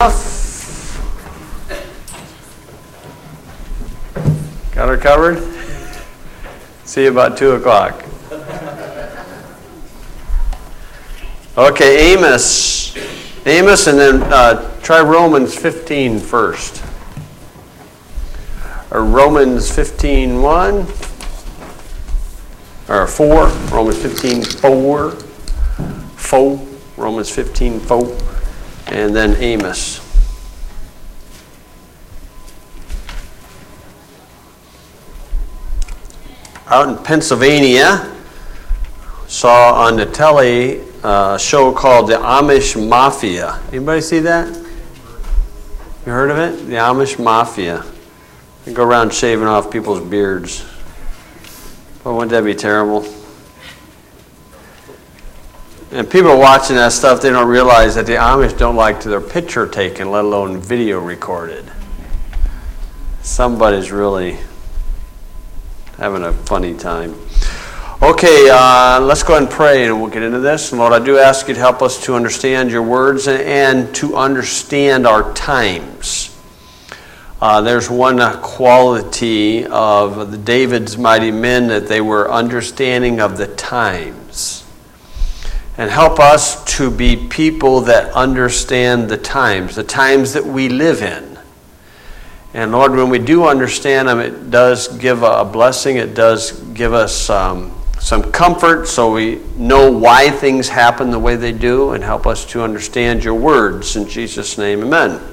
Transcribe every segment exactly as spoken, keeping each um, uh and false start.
Got her covered? See you about two o'clock. Okay, Amos. Amos, and then uh, try Romans fifteen first. Or Romans fifteen one. Or four. Romans fifteen four. four. Romans fifteen four. And then Amos. Out in Pennsylvania, saw on the telly a show called The Amish Mafia. Anybody see that? You heard of it? The Amish Mafia. They go around shaving off people's beards. Well, wouldn't that be terrible? And people watching that stuff, they don't realize that the Amish don't like their picture taken, let alone video recorded. Somebody's really having a funny time. Okay, uh, let's go ahead and pray and we'll get into this. And Lord, I do ask you to help us to understand your words and, and to understand our times. Uh, there's one quality of the David's mighty men, that they were understanding of the times. And help us to be people that understand the times, the times that we live in. And Lord, when we do understand them, it does give a blessing. It does give us um, some comfort, so we know why things happen the way they do, and help us to understand your words. In Jesus' name, amen.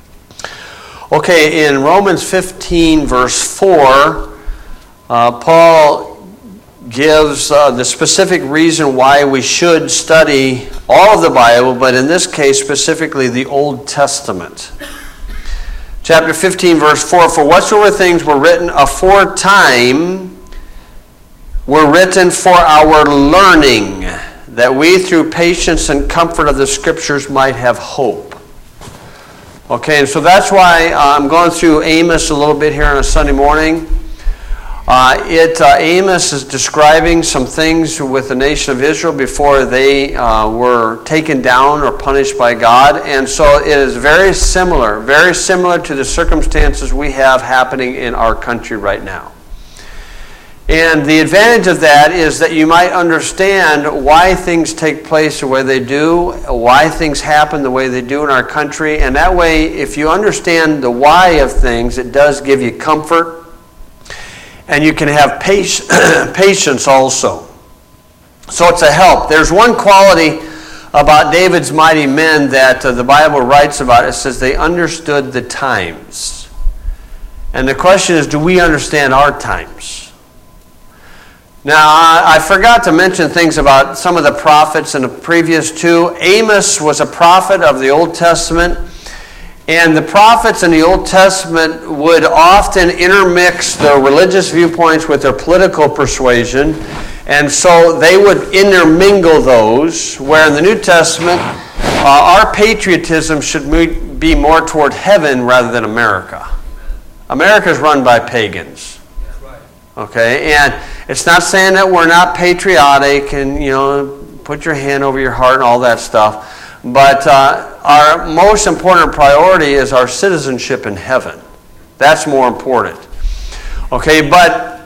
Okay, in Romans fifteen, verse four, uh, Paul gives uh, the specific reason why we should study all of the Bible, but in this case, specifically the Old Testament. Chapter fifteen, verse four, for whatsoever things were written aforetime were written for our learning, that we through patience and comfort of the Scriptures might have hope. Okay, and so that's why uh, I'm going through Amos a little bit here on a Sunday morning. Uh, it uh, Amos is describing some things with the nation of Israel before they uh, were taken down or punished by God. And so it is very similar, very similar to the circumstances we have happening in our country right now. And the advantage of that is that you might understand why things take place the way they do, why things happen the way they do in our country. And that way, if you understand the why of things, it does give you comfort. And you can have patience also. So it's a help. There's one quality about David's mighty men that uh, the Bible writes about. It says they understood the times. And the question is, do we understand our times? Now, I forgot to mention things about some of the prophets in the previous two. Amos was a prophet of the Old Testament. And the prophets in the Old Testament would often intermix their religious viewpoints with their political persuasion. And so they would intermingle those, where in the New Testament, uh, our patriotism should be more toward heaven rather than America. America is run by pagans. Okay, and it's not saying that we're not patriotic and, you know, put your hand over your heart and all that stuff. But uh, our most important priority is our citizenship in heaven. That's more important. Okay, but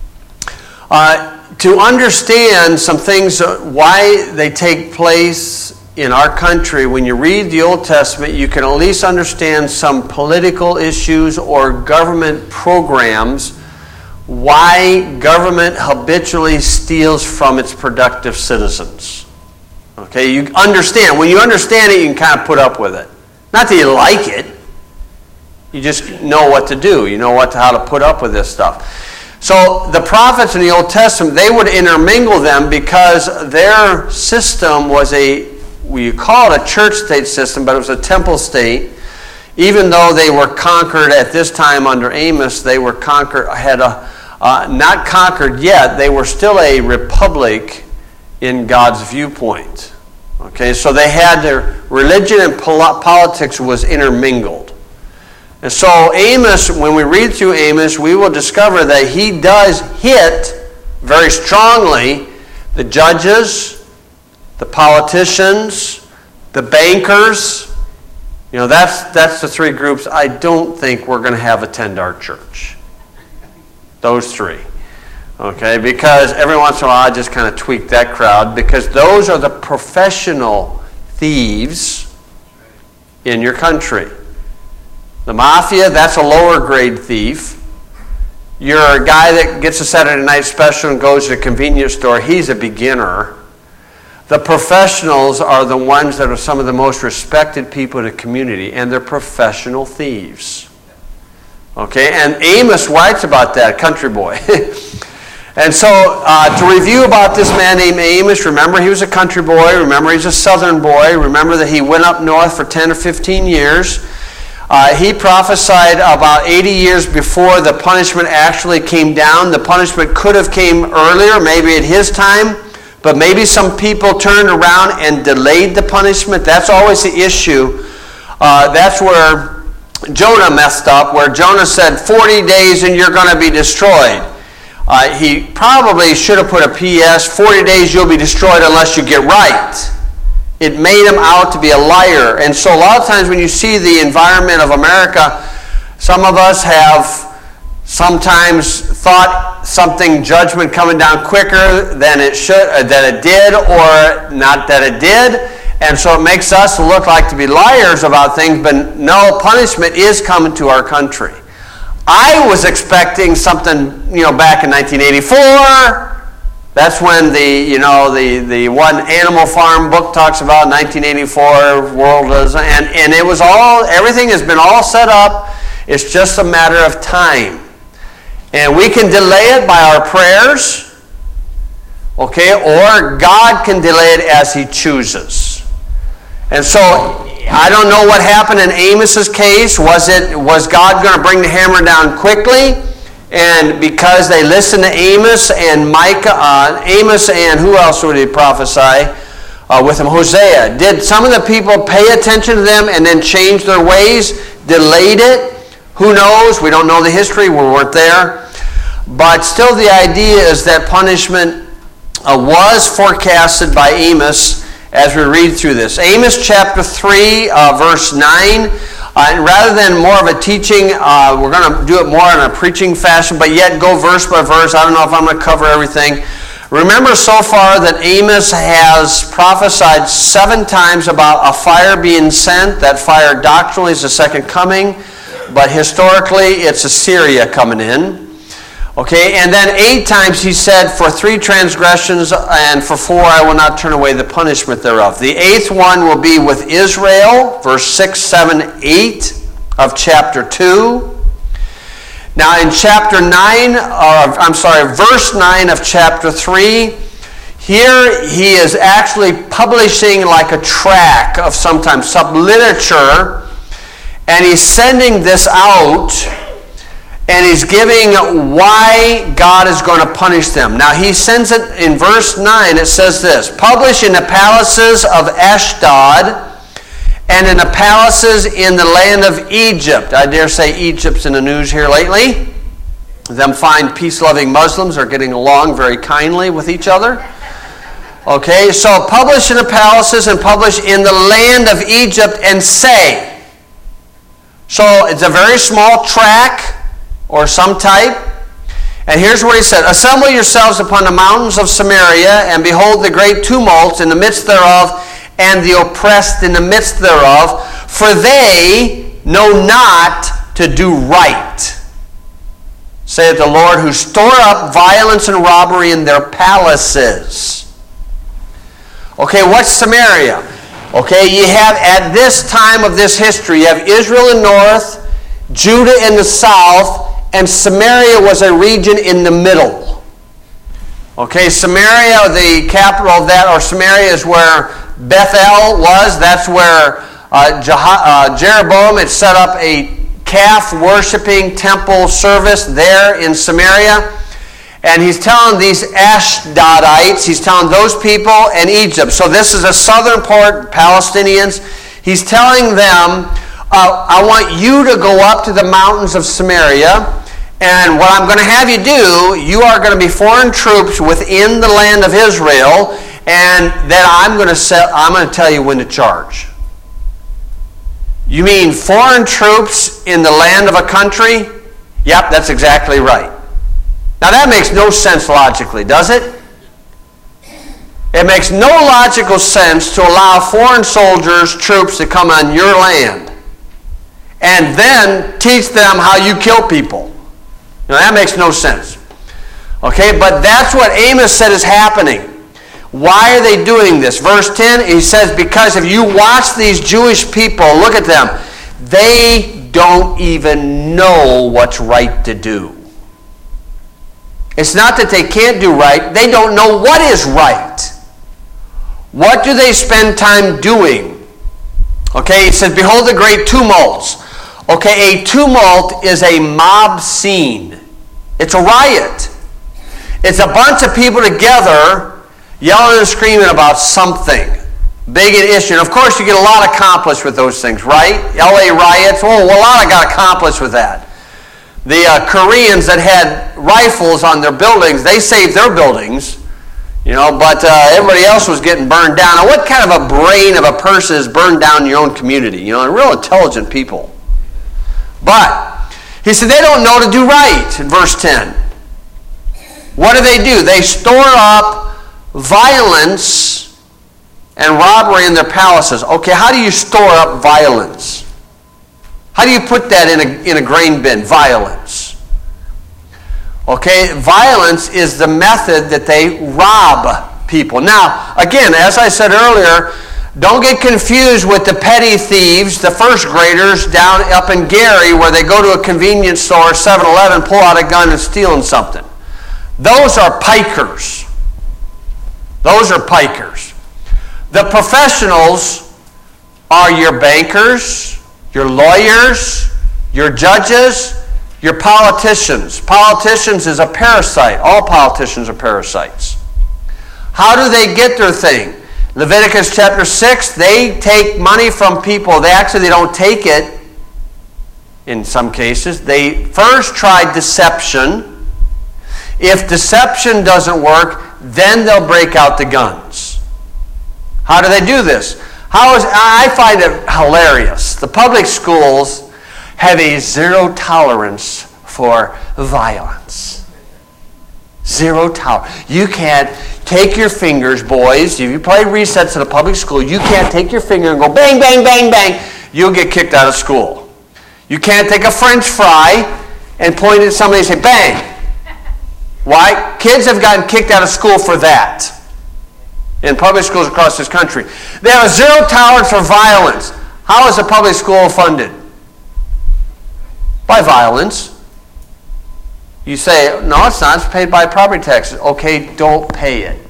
uh, to understand some things, uh, why they take place in our country, when you read the Old Testament, you can at least understand some political issues or government programs, why government habitually steals from its productive citizens. Okay, you understand. When you understand it, you can kind of put up with it. Not that you like it. You just know what to do. You know what to, how to put up with this stuff. So the prophets in the Old Testament, they would intermingle them because their system was a, we call it a church-state system, but it was a temple state. Even though they were conquered at this time under Amos, they were conquered, had a, uh, not conquered yet, they were still a republic in God's viewpoint. Okay, so they had their religion and pol- politics was intermingled. And so Amos, when we read through Amos, we will discover that he does hit very strongly the judges, the politicians, the bankers, You know, that's, that's the three groups I don't think we're going to have attend our church. Those three. Okay, because every once in a while I just kind of tweak that crowd, because those are the professional thieves in your country. The mafia, that's a lower grade thief. You're a guy that gets a Saturday night special and goes to a convenience store, he's a beginner. The professionals are the ones that are some of the most respected people in the community, and they're professional thieves. Okay, and Amos writes about that, country boy. And so, uh, to review about this man named Amos, remember he was a country boy, remember he's a southern boy, remember that he went up north for ten or fifteen years. Uh, he prophesied about eighty years before the punishment actually came down. The punishment could have came earlier, maybe at his time, but maybe some people turned around and delayed the punishment. That's always the issue. Uh, that's where Jonah messed up, where Jonah said, forty days and you're going to be destroyed. Uh, he probably should have put a P S, forty days you'll be destroyed unless you get right. It made him out to be a liar. And so a lot of times when you see the environment of America, some of us have sometimes thought something, judgment coming down quicker than it should, uh, than it did, or not that it did. And so it makes us look like to be liars about things, but no, punishment is coming to our country. I was expecting something, you know, back in nineteen eighty-four. That's when the, you know, the, the one Animal Farm book talks about nineteen eighty-four world was, and, and it was all, everything has been all set up. It's just a matter of time. And we can delay it by our prayers, okay, or God can delay it as He chooses. And so, I don't know what happened in Amos's case. Was it was God going to bring the hammer down quickly? And because they listened to Amos and Micah, uh, Amos and who else would he prophesy uh, with him? Hosea. Did some of the people pay attention to them and then change their ways, delayed it? Who knows? We don't know the history. We weren't there. But still the idea is that punishment uh, was forecasted by Amos as we read through this. Amos chapter three, uh, verse nine. Uh, and rather than more of a teaching, uh, we're going to do it more in a preaching fashion, but yet go verse by verse. I don't know if I'm going to cover everything. Remember so far that Amos has prophesied seven times about a fire being sent. That fire doctrinally is the second coming, but historically it's Assyria coming in. Okay, and then eight times he said, for three transgressions and for four I will not turn away the punishment thereof. The eighth one will be with Israel, verse six, seven, eight of chapter two. Now in chapter nine, or I'm sorry, verse nine of chapter three, here he is actually publishing like a tract of sometimes some literature, and he's sending this out. And he's giving why God is going to punish them. Now he sends it in verse nine, it says this, publish in the palaces of Ashdod and in the palaces in the land of Egypt. I dare say Egypt's in the news here lately. Them fine peace-loving Muslims are getting along very kindly with each other. Okay, so publish in the palaces and publish in the land of Egypt and say. So it's a very small tract or some type. And here's what he said. Assemble yourselves upon the mountains of Samaria, and behold the great tumults in the midst thereof, and the oppressed in the midst thereof, for they know not to do right, saith the Lord, who store up violence and robbery in their palaces. Okay, what's Samaria? Okay, you have at this time of this history, you have Israel in the north, Judah in the south, and Samaria was a region in the middle. Okay, Samaria, the capital of that, or Samaria is where Bethel was. That's where uh, Jah- uh, Jeroboam had set up a calf-worshipping temple service there in Samaria. And he's telling these Ashdodites, he's telling those people and Egypt. So this is a southern part, Palestinians. He's telling them, uh, I want you to go up to the mountains of Samaria. And what I'm going to have you do, you are going to be foreign troops within the land of Israel, and then I'm going to set, I'm going to tell you when to charge. You mean foreign troops in the land of a country? Yep, that's exactly right. Now that makes no sense logically, does it? It makes no logical sense to allow foreign soldiers, troops to come on your land and then teach them how you kill people. Now that makes no sense. Okay, but that's what Amos said is happening. Why are they doing this? Verse ten, he says, because if you watch these Jewish people, look at them, they don't even know what's right to do. It's not that they can't do right, they don't know what is right. What do they spend time doing? Okay, he says, behold the great tumults. Okay, a tumult is a mob scene. It's a riot. It's a bunch of people together yelling and screaming about something. Big an issue. And of course you get a lot accomplished with those things, right? L A riots, oh, well, a lot got accomplished with that. The uh, Koreans that had rifles on their buildings, they saved their buildings, you know, but uh, everybody else was getting burned down. Now what kind of a brain of a person is burned down in your own community? You know, real intelligent people. But he said they don't know to do right in verse ten. What do they do? They store up violence and robbery in their palaces. Okay, how do you store up violence? How do you put that in a, in a grain bin? Violence. Okay, violence is the method that they rob people. Now, again, as I said earlier, don't get confused with the petty thieves, the first graders down up in Gary where they go to a convenience store, seven eleven, pull out a gun and stealing something. Those are pikers. Those are pikers. The professionals are your bankers, your lawyers, your judges, your politicians. Politicians is a parasite. All politicians are parasites. How do they get their thing? Leviticus chapter six, they take money from people. They actually they don't take it in some cases. They first try deception. If deception doesn't work, then they'll break out the guns. How do they do this? How is, I find it hilarious. The public schools have a zero tolerance for violence. Zero tolerance. You can't take your fingers, boys. If you play resets at a public school, you can't take your finger and go bang, bang, bang, bang. You'll get kicked out of school. You can't take a French fry and point at somebody and say bang. Why? Kids have gotten kicked out of school for that in public schools across this country. They have a zero tolerance for violence. How is a public school funded? By violence. You say, no, it's not. It's paid by property taxes. Okay, don't pay it.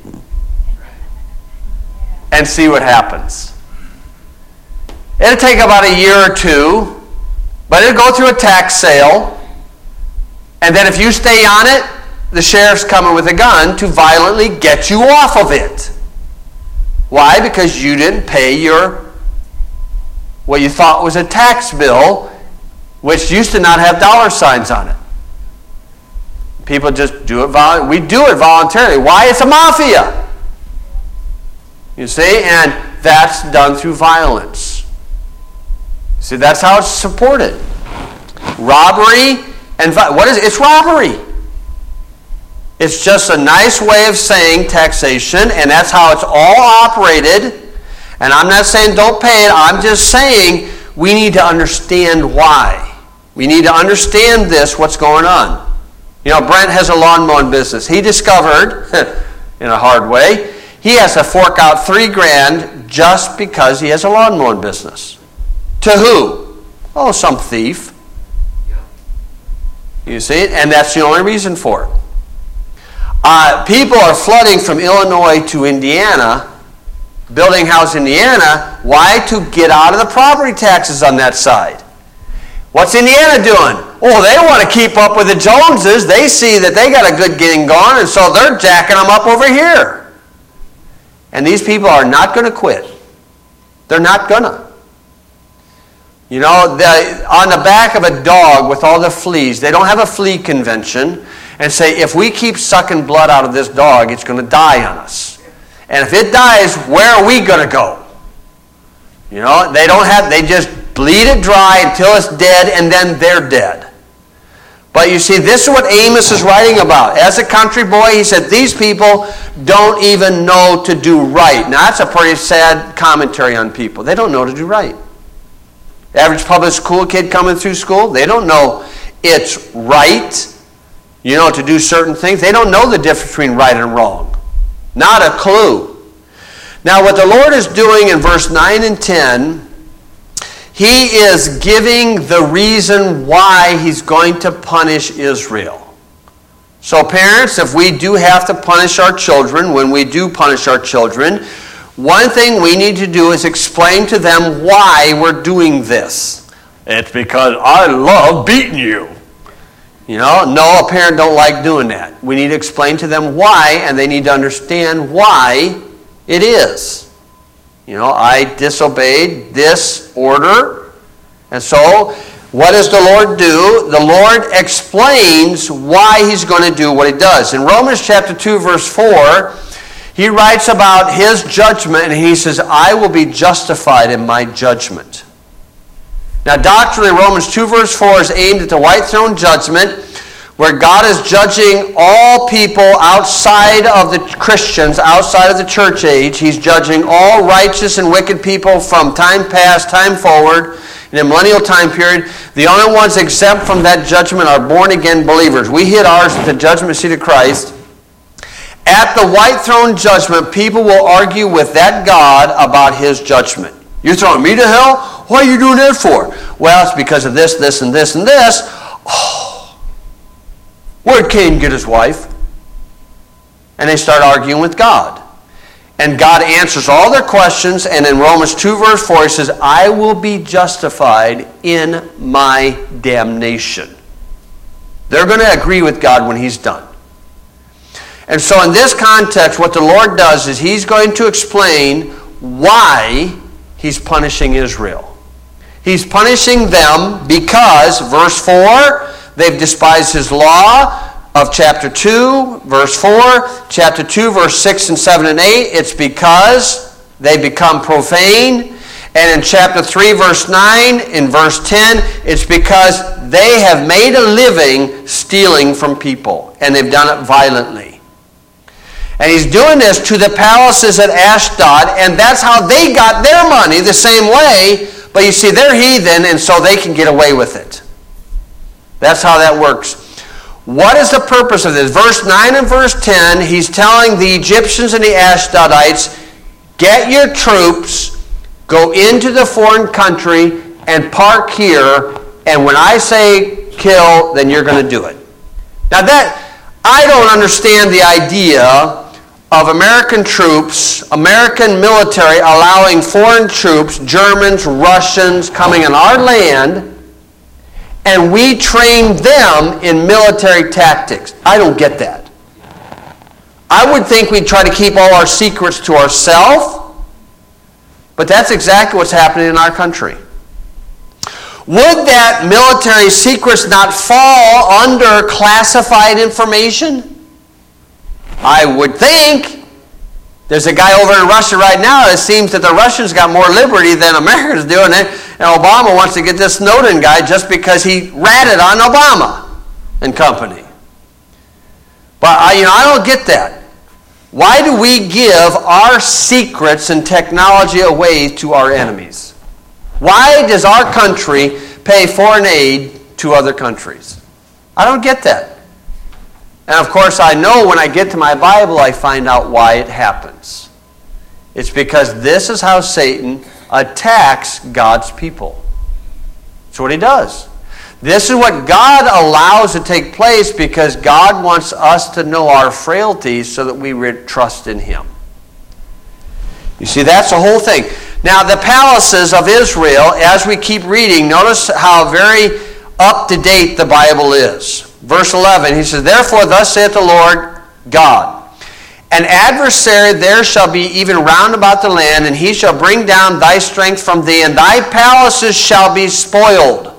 And see what happens. It'll take about a year or two, but it'll go through a tax sale. And then if you stay on it, the sheriff's coming with a gun to violently get you off of it. Why? Because you didn't pay your, what you thought was a tax bill, which used to not have dollar signs on it. People just do it voluntarily. We do it voluntarily. Why? It's a mafia. You see? And that's done through violence. See, that's how it's supported. Robbery and vi- what is it? It's robbery. It's just a nice way of saying taxation, and that's how it's all operated. And I'm not saying don't pay it. I'm just saying we need to understand why. We need to understand this, what's going on. You know, Brent has a lawn mowing business. He discovered, in a hard way, he has to fork out three grand just because he has a lawn mowing business. To who? Oh, some thief. You see? And that's the only reason for it. Uh, people are flooding from Illinois to Indiana, building house in Indiana. Why? To get out of the property taxes on that side. What's Indiana doing? Oh, they want to keep up with the Joneses. They see that they got a good getting going, and so they're jacking them up over here. And these people are not going to quit. They're not going to. You know, the, on the back of a dog with all the fleas, they don't have a flea convention and say, if we keep sucking blood out of this dog, it's going to die on us. And if it dies, where are we going to go? You know, they don't have, they just bleed it dry until it's dead, and then they're dead. But you see, this is what Amos is writing about. As a country boy, he said, these people don't even know to do right. Now, that's a pretty sad commentary on people. They don't know to do right. The average public school kid coming through school, they don't know it's right, you know, to do certain things. They don't know the difference between right and wrong. Not a clue. Now, what the Lord is doing in verse nine and ten, He is giving the reason why He's going to punish Israel. So parents, if we do have to punish our children, when we do punish our children, one thing we need to do is explain to them why we're doing this. It's because I love beating you. You know, no, a parent don't like doing that. We need to explain to them why, and they need to understand why it is. You know, I disobeyed this order. And so, what does the Lord do? The Lord explains why He's going to do what He does. In Romans chapter two, verse four, He writes about His judgment, and He says, I will be justified in my judgment. Now, doctrinally, Romans two, verse four is aimed at the white throne judgment, where God is judging all people outside of the Christians, outside of the church age. He's judging all righteous and wicked people from time past, time forward, in a millennial time period. The only ones exempt from that judgment are born-again believers. We hit ours at the judgment seat of Christ. At the white throne judgment, people will argue with that God about His judgment. You're throwing me to hell? What are you doing that for? Well, it's because of this, this, and this, and this. Oh, where'd Cain get his wife? And they start arguing with God. And God answers all their questions, and in Romans two, verse four, He says, I will be justified in my damnation. They're going to agree with God when He's done. And so in this context, what the Lord does is He's going to explain why He's punishing Israel. He's punishing them because, verse four, they've despised His law of chapter two, verse four, chapter two, verse six and seven and eight. It's because they become profane. And in chapter three, verse nine, in verse ten, it's because they have made a living stealing from people. And they've done it violently. And He's doing this to the palaces at Ashdod, and that's how they got their money, the same way. But you see, they're heathen, and so they can get away with it. That's how that works. What is the purpose of this? Verse nine and verse ten, He's telling the Egyptians and the Ashdodites, get your troops, go into the foreign country, and park here, and when I say kill, then you're going to do it. Now that, I don't understand the idea of American troops, American military allowing foreign troops, Germans, Russians, coming in our land, and we train them in military tactics. I don't get that. I would think we'd try to keep all our secrets to ourselves, but that's exactly what's happening in our country. Would that military secrets not fall under classified information? I would think. There's a guy over in Russia right now. It seems that the Russians got more liberty than Americans do, and, and Obama wants to get this Snowden guy just because he ratted on Obama and company. But I, you know, I don't get that. Why do we give our secrets and technology away to our enemies? Why does our country pay foreign aid to other countries? I don't get that. And of course, I know when I get to my Bible, I find out why it happens. It's because this is how Satan attacks God's people. That's what he does. This is what God allows to take place because God wants us to know our frailties so that we trust in Him. You see, that's the whole thing. Now, the palaces of Israel, as we keep reading, notice how very up-to-date the Bible is. Verse eleven, he says, therefore, thus saith the Lord God, an adversary there shall be even round about the land, and he shall bring down thy strength from thee, and thy palaces shall be spoiled.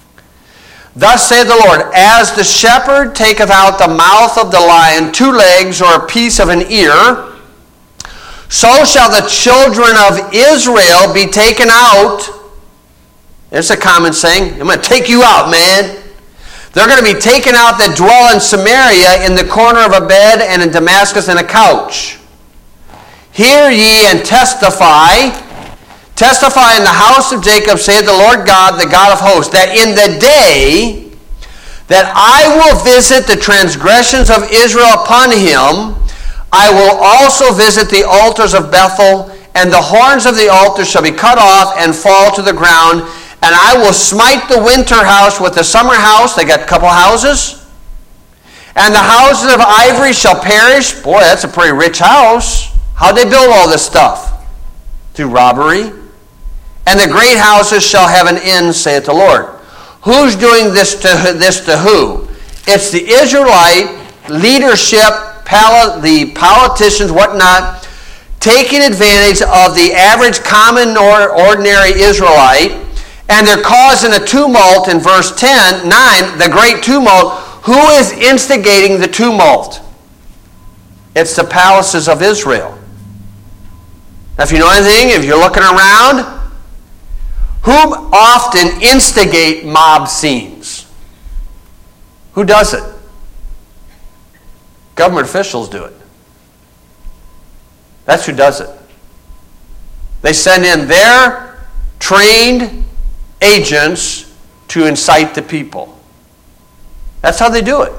Thus saith the Lord, as the shepherd taketh out the mouth of the lion two legs or a piece of an ear, so shall the children of Israel be taken out. It's a common saying. I'm going to take you out, man. They're going to be taken out that dwell in Samaria in the corner of a bed and in Damascus in a couch. Hear ye and testify. Testify in the house of Jacob, saith the Lord God, the God of hosts, that in the day that I will visit the transgressions of Israel upon him, I will also visit the altars of Bethel, and the horns of the altar shall be cut off and fall to the ground, and I will smite the winter house with the summer house. They got a couple houses. And the houses of ivory shall perish. Boy, that's a pretty rich house. How'd they build all this stuff? Through robbery. And the great houses shall have an end, saith the Lord. Who's doing this to this to who? It's the Israelite leadership, the politicians, whatnot, taking advantage of the average common or ordinary Israelite, and they're causing a tumult in verse ten, nine, the great tumult. Who is instigating the tumult? It's the palaces of Israel. Now, if you know anything, if you're looking around, who often instigate mob scenes? Who does it? Government officials do it. That's who does it. They send in their trained agents to incite the people. That's how they do it.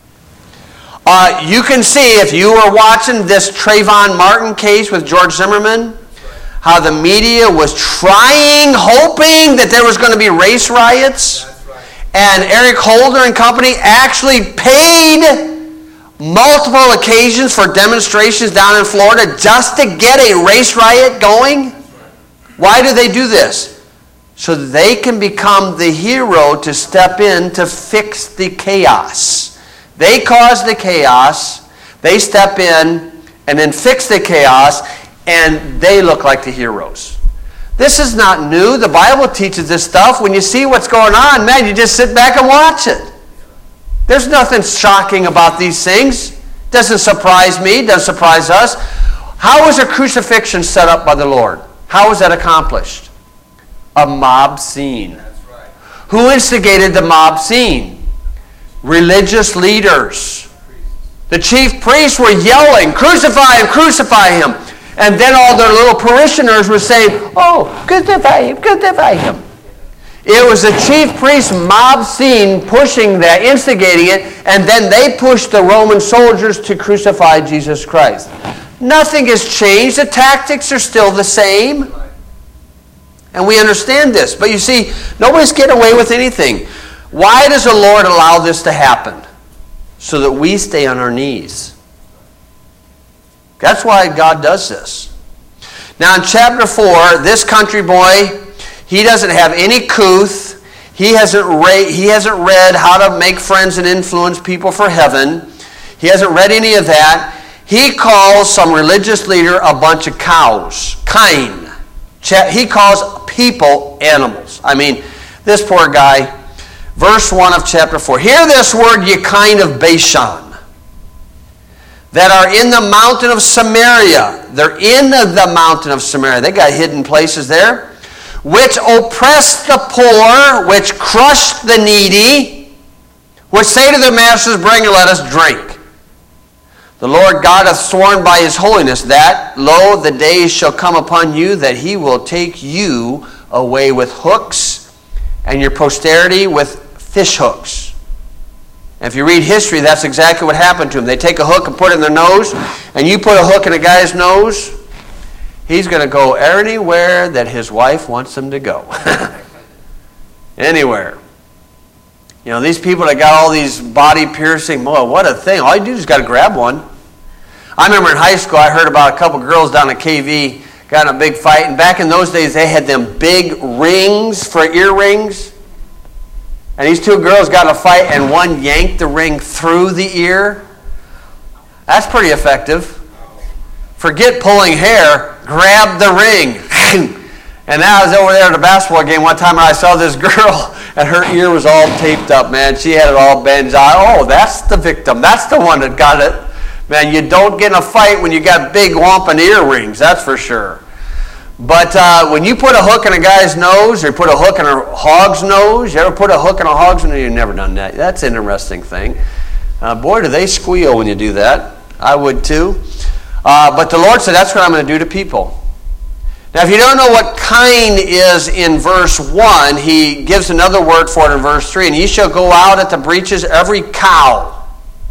Uh, you can see, if you were watching this Trayvon Martin case with George Zimmerman, how the media was trying, hoping that there was going to be race riots. And Eric Holder and company actually paid multiple occasions for demonstrations down in Florida just to get a race riot going. Why do they do this? So that they can become the hero to step in to fix the chaos. They cause the chaos, they step in and then fix the chaos, and they look like the heroes. This is not new. The Bible teaches this stuff. When you see what's going on, man, you just sit back and watch it. There's nothing shocking about these things. Doesn't surprise me, doesn't surprise us. How was a crucifixion set up by the Lord? How was that accomplished? A mob scene. That's right. Who instigated the mob scene? Religious leaders. The chief priests were yelling, "Crucify him, crucify him." And then all their little parishioners were saying, "Oh, crucify him, crucify him." It was the chief priest's mob scene pushing that, instigating it, and then they pushed the Roman soldiers to crucify Jesus Christ. Nothing has changed. The tactics are still the same. And we understand this. But you see, nobody's getting away with anything. Why does the Lord allow this to happen? So that we stay on our knees. That's why God does this. Now in chapter four, this country boy, he doesn't have any couth. He hasn't, re- he hasn't read how to make friends and influence people for heaven. He hasn't read any of that. He calls some religious leader a bunch of cows. Cain. He calls people animals. I mean, this poor guy. Verse one of chapter four. Hear this word, ye kind of Bashan, that are in the mountain of Samaria. They're in the mountain of Samaria. They got hidden places there. Which oppress the poor, which crush the needy, which say to their masters, bring and let us drink. The Lord God hath sworn by his holiness that, lo, the days shall come upon you that he will take you away with hooks, and your posterity with fish hooks. And if you read history, that's exactly what happened to them. They take a hook and put it in their nose, and you put a hook in a guy's nose, he's going to go anywhere that his wife wants him to go. Anywhere. You know, these people that got all these body piercing, boy, what a thing. All you do is got to grab one. I remember in high school, I heard about a couple girls down at K V got in a big fight, and back in those days, they had them big rings for earrings. And these two girls got in a fight, and one yanked the ring through the ear. That's pretty effective. Forget pulling hair, grab the ring. And now I was over there at a basketball game one time, and I saw this girl, and her ear was all taped up, man. She had it all bandaged. Oh, that's the victim. That's the one that got it. Man, you don't get in a fight when you got big whomping earrings, that's for sure. But uh, when you put a hook in a guy's nose, or you put a hook in a hog's nose, you ever put a hook in a hog's nose? You've never done that. That's an interesting thing. Uh, boy, do they squeal when you do that. I would too. Uh, but the Lord said, that's what I'm going to do to people. Now, if you don't know what kine is in verse one, he gives another word for it in verse three. And ye shall go out at the breaches, every cow,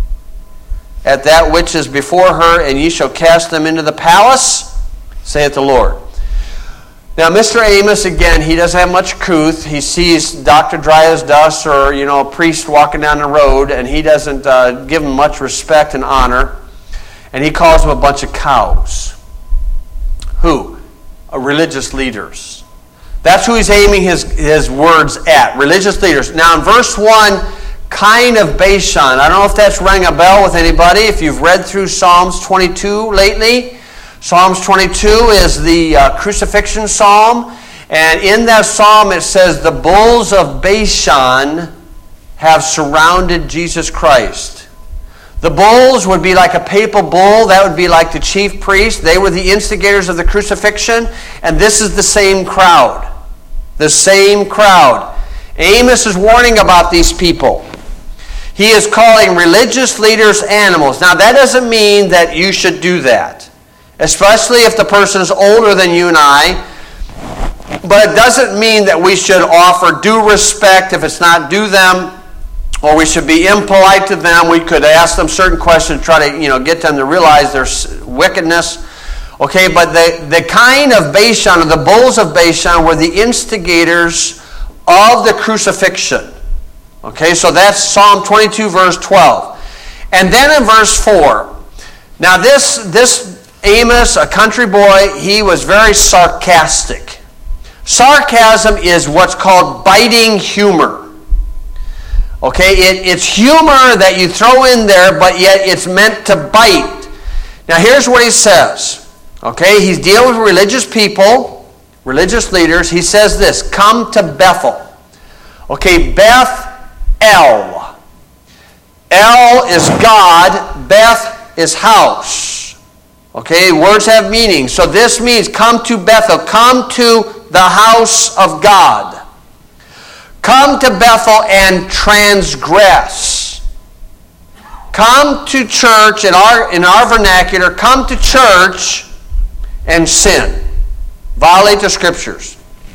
at that which is before her, and ye shall cast them into the palace, saith the Lord. Now, Mister Amos, again, he doesn't have much couth. He sees Doctor Dry as Dust or, you know, a priest walking down the road, and he doesn't uh, give him much respect and honor. And he calls them a bunch of cows. Who? Uh, religious leaders. That's who he's aiming his, his words at. Religious leaders. Now, in verse one, kine of Bashan. I don't know if that's rang a bell with anybody. If you've read through Psalms twenty-two lately, Psalms twenty-two is the uh, crucifixion psalm, and in that psalm it says, the bulls of Bashan have surrounded Jesus Christ. The bulls would be like a papal bull. That would be like the chief priest. They were the instigators of the crucifixion, and this is the same crowd. The same crowd. Amos is warning about these people. He is calling religious leaders animals. Now, that doesn't mean that you should do that, especially if the person is older than you and I. But it doesn't mean that we should offer due respect if it's not due them, or we should be impolite to them. We could ask them certain questions, try to, you know, get them to realize their wickedness. Okay, but the, the kine of Bashan, or the bulls of Bashan, were the instigators of the crucifixion. Okay, so that's Psalm twenty-two, verse twelve. And then in verse four, now this, this Amos, a country boy, he was very sarcastic. Sarcasm is what's called biting humor. Okay, it, it's humor that you throw in there, but yet it's meant to bite. Now here's what he says. Okay, he's dealing with religious people, religious leaders. He says this, come to Bethel. Okay, Beth El. El is God, Beth is house. Okay, words have meaning. So this means come to Bethel, come to the house of God. Come to Bethel and transgress. Come to church, in our, in our vernacular, come to church and sin. Violate the scriptures.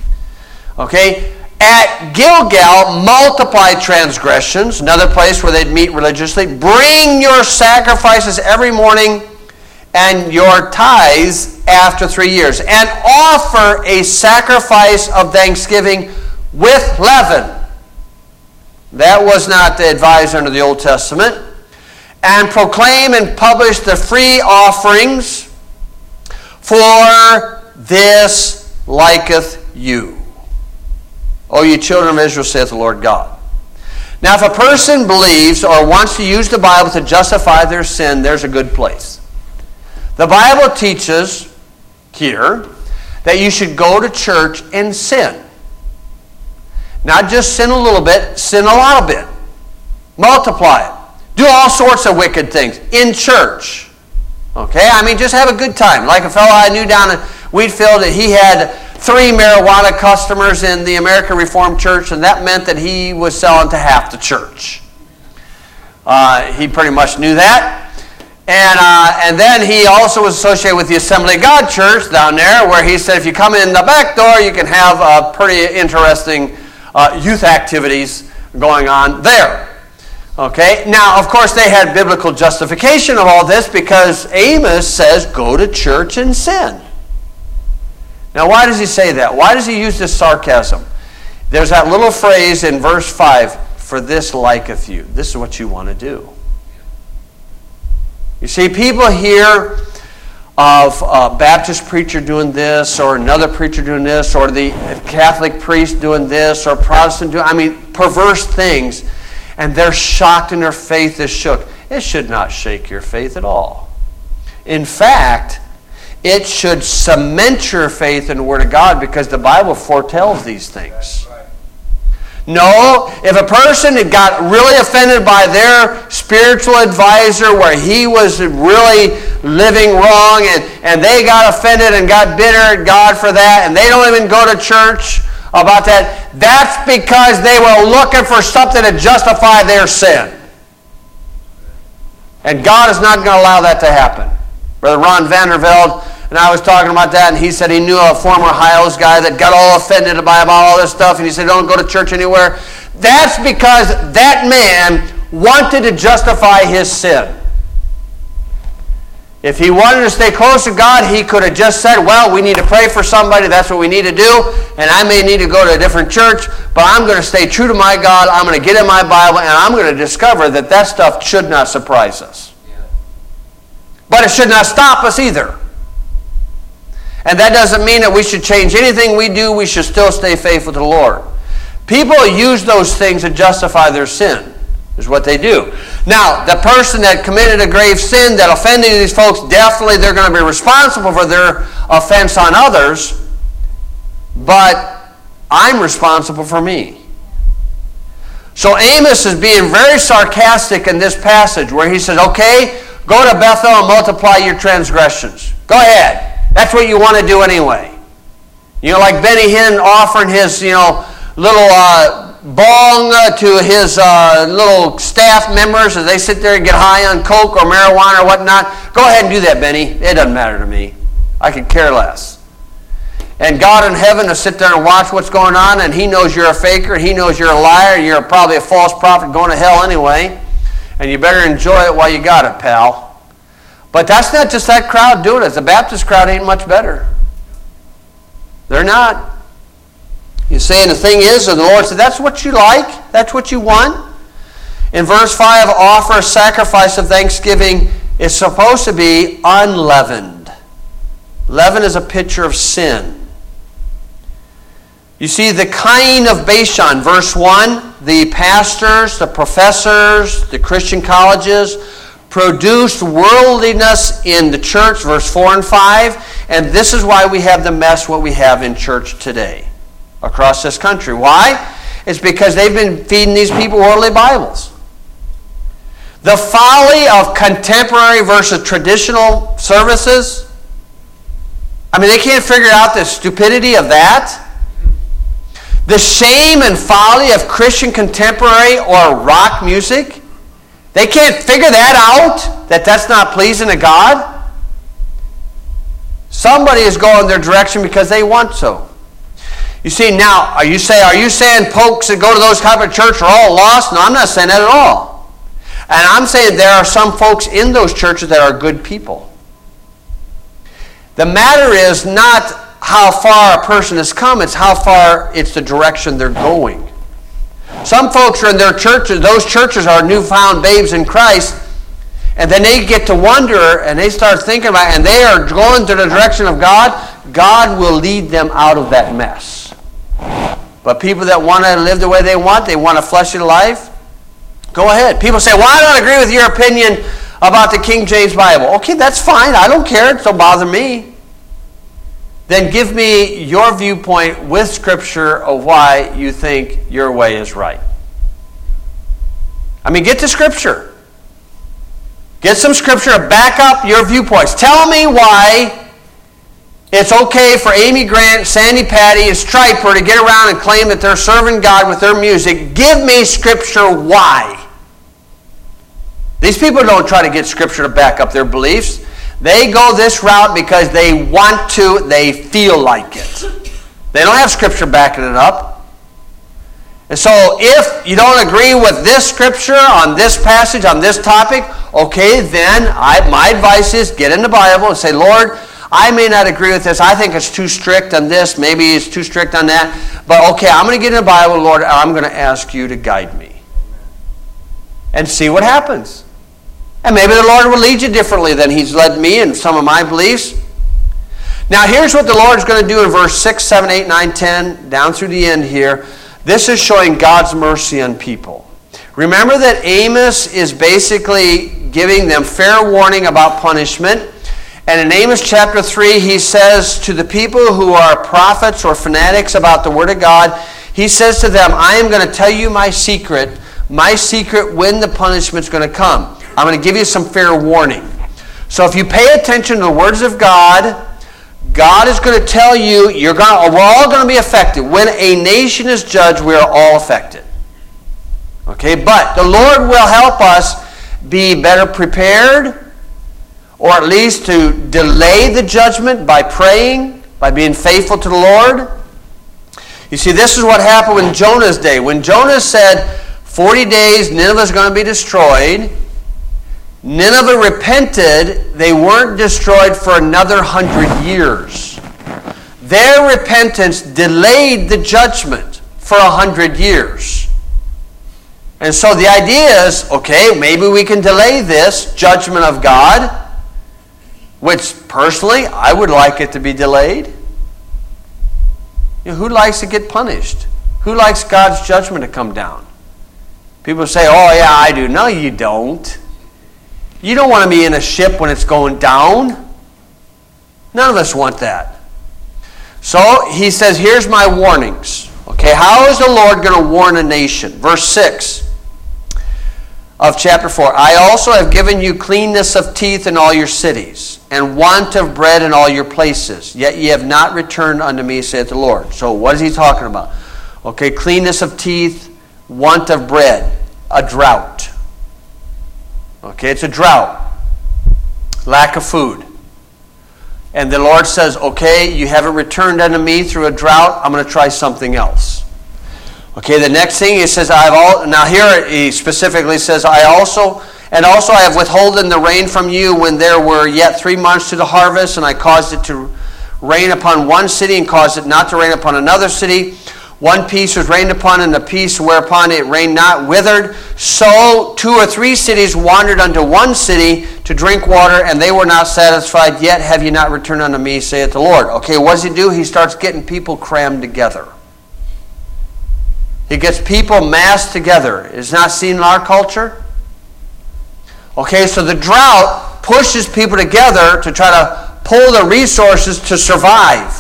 Okay? At Gilgal, multiply transgressions, another place where they'd meet religiously. Bring your sacrifices every morning and your tithes after three years. And offer a sacrifice of thanksgiving with leaven. That was not advised under the Old Testament. And proclaim and publish the free offerings, for this liketh you. O ye children of Israel, saith the Lord God. Now, if a person believes or wants to use the Bible to justify their sin, there's a good place. The Bible teaches here that you should go to church and sin. Not just sin a little bit, sin a lot of bit. Multiply it. Do all sorts of wicked things in church. Okay? I mean, just have a good time. Like a fellow I knew down in Wheatfield, he had three marijuana customers in the American Reformed Church, and that meant that he was selling to half the church. Uh, he pretty much knew that. And, uh, and then he also was associated with the Assembly of God Church down there, where he said if you come in the back door, you can have uh, pretty interesting uh, youth activities going on there. Okay, now of course they had biblical justification of all this, because Amos says go to church and sin. Now why does he say that? Why does he use this sarcasm? There's that little phrase in verse five, for this liketh you. This is what you want to do. You see, people hear of a Baptist preacher doing this, or another preacher doing this, or the Catholic priest doing this, or Protestant doing, I mean, perverse things, and they're shocked and their faith is shook. It should not shake your faith at all. In fact, it should cement your faith in the Word of God, because the Bible foretells these things. No, if a person had got really offended by their spiritual advisor, where he was really living wrong, and, and they got offended and got bitter at God for that, and they don't even go to church about that. That's because they were looking for something to justify their sin. And God is not going to allow that to happen. Brother Ron Vandervelde and I was talking about that, and he said he knew a former Hiles guy that got all offended by about all this stuff, and he said, don't go to church anywhere. That's because that man wanted to justify his sin. If he wanted to stay close to God, he could have just said, well, we need to pray for somebody, that's what we need to do, and I may need to go to a different church, but I'm going to stay true to my God, I'm going to get in my Bible, and I'm going to discover that that stuff should not surprise us. But it should not stop us either. And that doesn't mean that we should change anything we do. We should still stay faithful to the Lord. People use those things to justify their sin, is what they do. Now, the person that committed a grave sin that offended these folks, definitely they're going to be responsible for their offense on others, but I'm responsible for me. So Amos is being very sarcastic in this passage where he says, okay, go to Bethel and multiply your transgressions. Go ahead. That's what you want to do anyway. You know, like Benny Hinn offering his, you know, little uh, bong uh, to his uh, little staff members as they sit there and get high on coke or marijuana or whatnot. Go ahead and do that, Benny. It doesn't matter to me. I could care less. And God in heaven will sit there and watch what's going on, and he knows you're a faker, and he knows you're a liar, and you're probably a false prophet going to hell anyway. And you better enjoy it while you got it, pal. But that's not just that crowd doing it. The Baptist crowd ain't much better. They're not. You're saying the thing is, and the Lord said, that's what you like? That's what you want? In verse five, offer a sacrifice of thanksgiving is supposed to be unleavened. Leaven is a picture of sin. You see, the Cain of Bashan, verse one, the pastors, the professors, the Christian colleges, produced worldliness in the church, verse four and five, and this is why we have the mess what we have in church today across this country. Why? It's because they've been feeding these people worldly Bibles. The folly of contemporary versus traditional services, I mean, they can't figure out the stupidity of that. The shame and folly of Christian contemporary or rock music, they can't figure that out, that that's not pleasing to God. Somebody is going their direction because they want so. You see, now, are you, say, are you saying folks that go to those type of church are all lost? No, I'm not saying that at all. And I'm saying there are some folks in those churches that are good people. The matter is not how far a person has come, it's how far it's the direction they're going. Some folks are in their churches, those churches are newfound babes in Christ, and then they get to wonder, and they start thinking about it, and they are going to the direction of God. God will lead them out of that mess. But people that want to live the way they want, they want a fleshly life, go ahead. People say, well, I don't agree with your opinion about the King James Bible. Okay, that's fine. I don't care. It don't bother me. Then give me your viewpoint with Scripture of why you think your way is right. I mean, get to Scripture. Get some Scripture to back up your viewpoints. Tell me why it's okay for Amy Grant, Sandy Patty, and Striper to get around and claim that they're serving God with their music. Give me Scripture why. These people don't try to get Scripture to back up their beliefs. They go this route because they want to, they feel like it. They don't have Scripture backing it up. And so if you don't agree with this Scripture on this passage, on this topic, okay, then I, my advice is get in the Bible and say, Lord, I may not agree with this. I think it's too strict on this. Maybe it's too strict on that. But okay, I'm going to get in the Bible, Lord, and I'm going to ask you to guide me. And see what happens. And maybe the Lord will lead you differently than He's led me in some of my beliefs. Now here's what the Lord is going to do in verse six, seven, eight, nine, ten, down through the end here. This is showing God's mercy on people. Remember that Amos is basically giving them fair warning about punishment. And in Amos chapter three, he says to the people who are prophets or fanatics about the Word of God, he says to them, I am going to tell you my secret, my secret when the punishment's going to come. I'm going to give you some fair warning. So if you pay attention to the words of God, God is going to tell you, you're going to, we're all going to be affected. When a nation is judged, we are all affected. Okay, but the Lord will help us be better prepared, or at least to delay the judgment by praying, by being faithful to the Lord. You see, this is what happened in Jonah's day. When Jonah said, forty days, Nineveh is going to be destroyed, Nineveh repented. They weren't destroyed for another hundred years. Their repentance delayed the judgment for a hundred years. And so the idea is, okay, maybe we can delay this judgment of God, which personally, I would like it to be delayed. You know, who likes to get punished? Who likes God's judgment to come down? People say, oh yeah, I do. No, you don't. You don't want to be in a ship when it's going down. None of us want that. So he says, here's my warnings. Okay, how is the Lord going to warn a nation? Verse six of chapter four. I also have given you cleanness of teeth in all your cities, and want of bread in all your places. Yet ye have not returned unto me, saith the Lord. So what is he talking about? Okay, cleanness of teeth, want of bread, a drought. Okay, it's a drought. Lack of food. And the Lord says, okay, you haven't returned unto me through a drought. I'm going to try something else. Okay, the next thing he says, I've all now here he specifically says, I also and also I have withholden the rain from you when there were yet three months to the harvest, and I caused it to rain upon one city and caused it not to rain upon another city. One piece was rained upon, and the piece whereupon it rained not withered. So two or three cities wandered unto one city to drink water, and they were not satisfied. Yet have ye not returned unto me, saith the Lord. Okay, what does he do? He starts getting people crammed together. He gets people massed together. It's not seen in our culture. Okay, so the drought pushes people together to try to pull the resources to survive.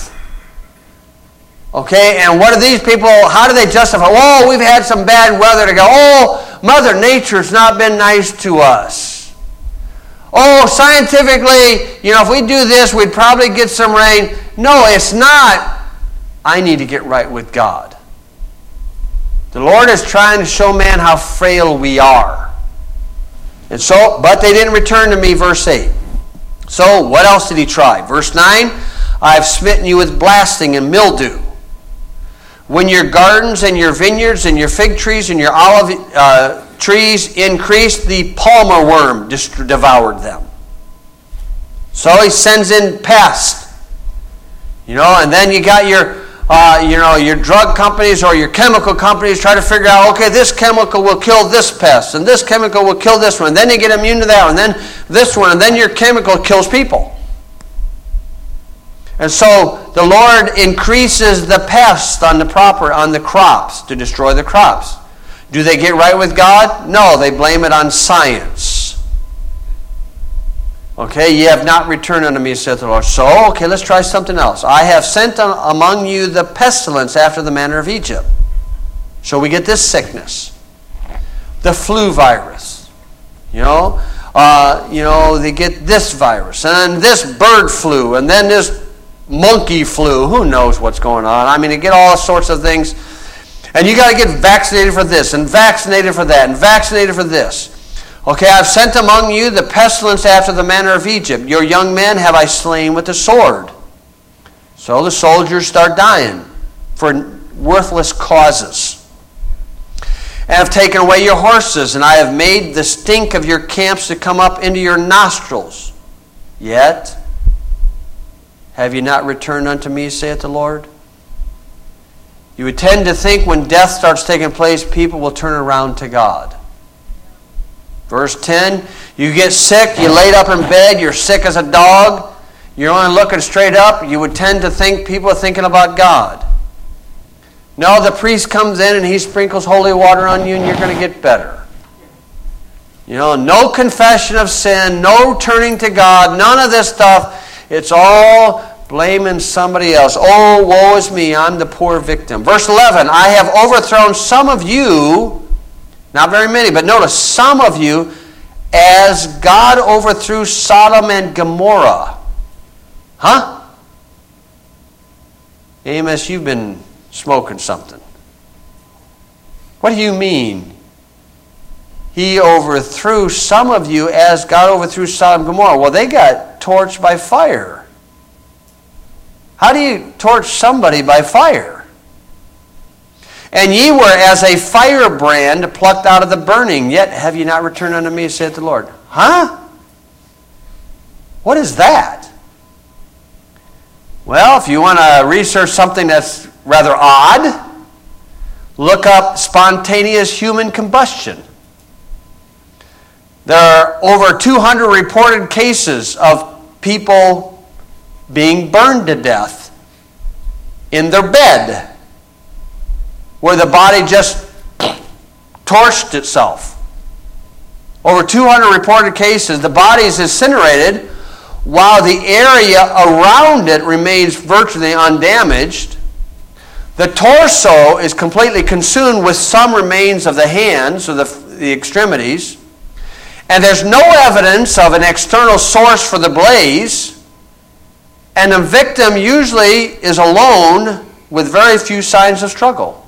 Okay, and what are these people, how do they justify? Oh, we've had some bad weather to go. Oh, Mother Nature's not been nice to us. Oh, scientifically, you know, if we do this, we'd probably get some rain. No, it's not. I need to get right with God. The Lord is trying to show man how frail we are. And so, but they didn't return to me, verse eight. So, what else did he try? Verse nine, I have smitten you with blasting and mildew. When your gardens and your vineyards and your fig trees and your olive uh, trees increased, the palmer worm dist- devoured them. So he sends in pests. You know, and then you got your, uh, you know, your drug companies or your chemical companies try to figure out, okay, this chemical will kill this pest, and this chemical will kill this one. And then you get immune to that one, and then this one, and then your chemical kills people. And so the Lord increases the pest on the proper on the crops to destroy the crops. Do they get right with God? No, they blame it on science. Okay, ye have not returned unto me, saith the Lord. So, okay, let's try something else. I have sent among you the pestilence after the manner of Egypt. So we get this sickness. The flu virus. You know, uh, you know, they get this virus, and then this bird flu, and then this monkey flu. Who knows what's going on? I mean, you get all sorts of things. And you got to get vaccinated for this, and vaccinated for that, and vaccinated for this. Okay, I've sent among you the pestilence after the manner of Egypt. Your young men have I slain with the sword. So the soldiers start dying for worthless causes. And have taken away your horses, and I have made the stink of your camps to come up into your nostrils. Yet have you not returned unto me, saith the Lord? You would tend to think when death starts taking place, people will turn around to God. Verse ten, you get sick, you laid up in bed, you're sick as a dog, you're only looking straight up, you would tend to think people are thinking about God. No, the priest comes in and he sprinkles holy water on you and you're going to get better. You know, no confession of sin, no turning to God, none of this stuff. It's all blaming somebody else. Oh, woe is me, I'm the poor victim. Verse eleven, I have overthrown some of you, not very many, but notice, some of you, as God overthrew Sodom and Gomorrah. Huh? Amos, you've been smoking something. What do you mean? He overthrew some of you as God overthrew Sodom and Gomorrah. Well, they got torched by fire. How do you torch somebody by fire? And ye were as a firebrand plucked out of the burning, yet have ye not returned unto me, saith the Lord. Huh? What is that? Well, if you want to research something that's rather odd, look up spontaneous human combustion. There are over two hundred reported cases of people being burned to death in their bed, where the body just torched itself. Over two hundred reported cases, the body is incinerated while the area around it remains virtually undamaged. The torso is completely consumed with some remains of the hands or the, the extremities. And there's no evidence of an external source for the blaze. And the victim usually is alone with very few signs of struggle.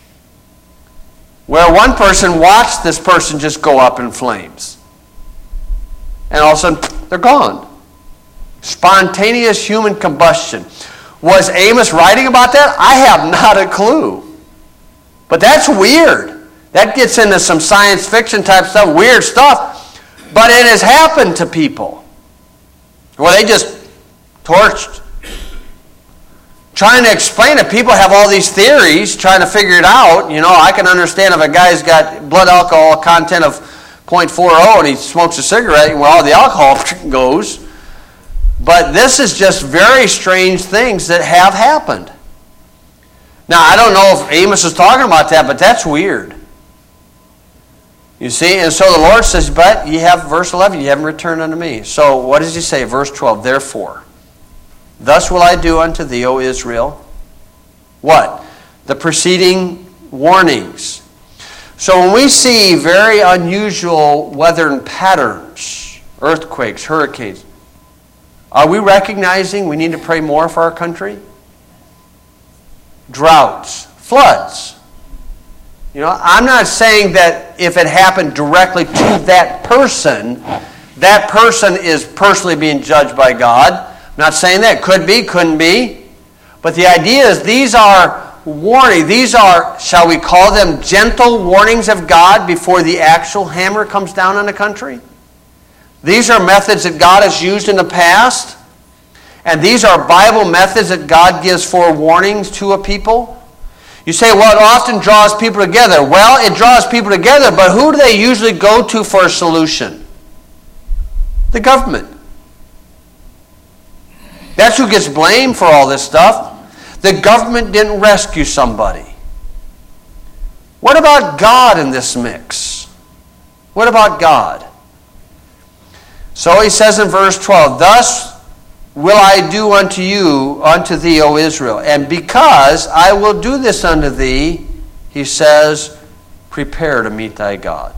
Where one person watched this person just go up in flames. And all of a sudden, they're gone. Spontaneous human combustion. Was Amos writing about that? I have not a clue. But that's weird. That gets into some science fiction type stuff, weird stuff. But it has happened to people. Well, they just torched. Trying to explain it, people have all these theories, trying to figure it out. You know, I can understand if a guy's got blood alcohol content of zero point four zero and he smokes a cigarette, where all the alcohol goes. But this is just very strange things that have happened. Now, I don't know if Amos is talking about that, but that's weird. You see, and so the Lord says, but ye have, verse eleven, ye haven't returned unto me. So what does he say? Verse twelve, therefore, thus will I do unto thee, O Israel. What? The preceding warnings. So when we see very unusual weather patterns, earthquakes, hurricanes, are we recognizing we need to pray more for our country? Droughts, floods. You know, I'm not saying that if it happened directly to that person, that person is personally being judged by God. I'm not saying that. Could be, couldn't be. But the idea is these are warnings. These are, shall we call them, gentle warnings of God before the actual hammer comes down on the country. These are methods that God has used in the past. And these are Bible methods that God gives for warnings to a people. You say, well, it often draws people together. Well, it draws people together, but who do they usually go to for a solution? The government. That's who gets blamed for all this stuff. The government didn't rescue somebody. What about God in this mix? What about God? So he says in verse twelve, thus will I do unto you, unto thee, O Israel. And because I will do this unto thee, he says, prepare to meet thy God.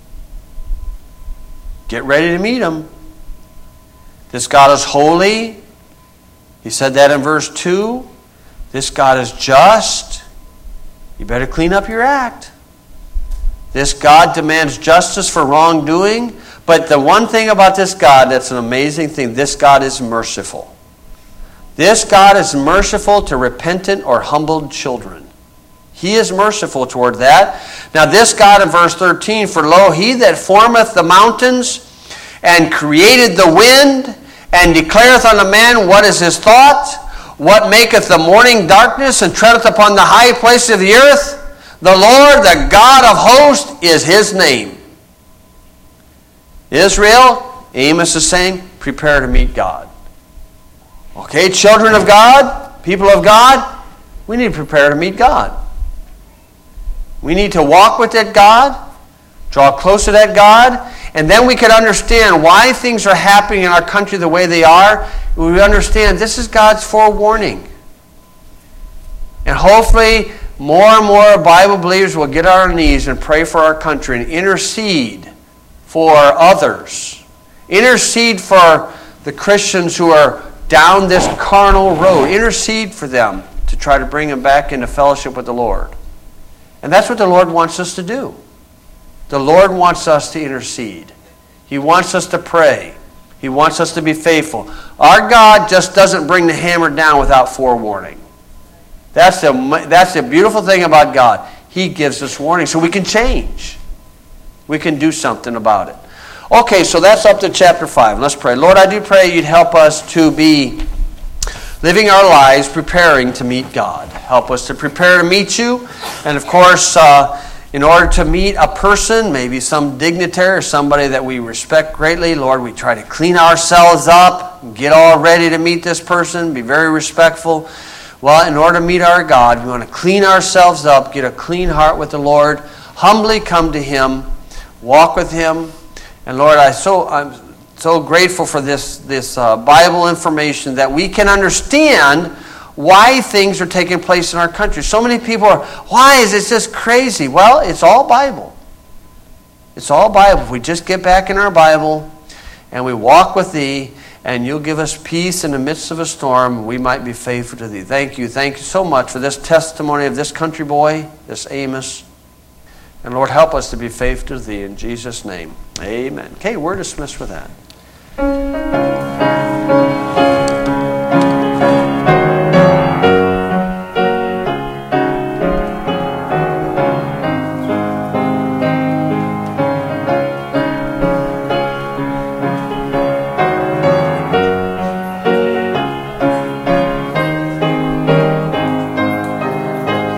Get ready to meet him. This God is holy. He said that in verse two. This God is just. You better clean up your act. This God demands justice for wrongdoing. But the one thing about this God that's an amazing thing, this God is merciful. This God is merciful to repentant or humbled children. He is merciful toward that. Now this God in verse thirteen, for lo, he that formeth the mountains and created the wind and declareth unto man what is his thought, what maketh the morning darkness and treadeth upon the high places of the earth, the Lord, the God of hosts, is his name. Israel, Amos is saying, prepare to meet God. Okay, children of God, people of God, we need to prepare to meet God. We need to walk with that God, draw close to that God, and then we can understand why things are happening in our country the way they are. We understand this is God's forewarning. And hopefully more and more Bible believers will get on our knees and pray for our country and intercede for others. Intercede for the Christians who are down this carnal road. Intercede for them to try to bring them back into fellowship with the Lord. And that's what the Lord wants us to do. The Lord wants us to intercede. He wants us to pray. He wants us to be faithful. Our God just doesn't bring the hammer down without forewarning. That's the, that's the beautiful thing about God. He gives us warning so we can change. We can do something about it. Okay, so that's up to chapter five. Let's pray. Lord, I do pray you'd help us to be living our lives preparing to meet God. Help us to prepare to meet you. And of course, uh, in order to meet a person, maybe some dignitary or somebody that we respect greatly, Lord, we try to clean ourselves up, get all ready to meet this person, be very respectful. Well, in order to meet our God, we want to clean ourselves up, get a clean heart with the Lord, humbly come to Him, walk with Him. And Lord, I so, I'm so grateful for this, this uh, Bible information that we can understand why things are taking place in our country. So many people are, why is this just crazy? Well, it's all Bible. It's all Bible. If we just get back in our Bible and we walk with Thee, and You'll give us peace in the midst of a storm, we might be faithful to Thee. Thank You. Thank You so much for this testimony of this country boy, this Amos. And Lord, help us to be faithful to Thee in Jesus' name. Amen. Okay, we're dismissed with that.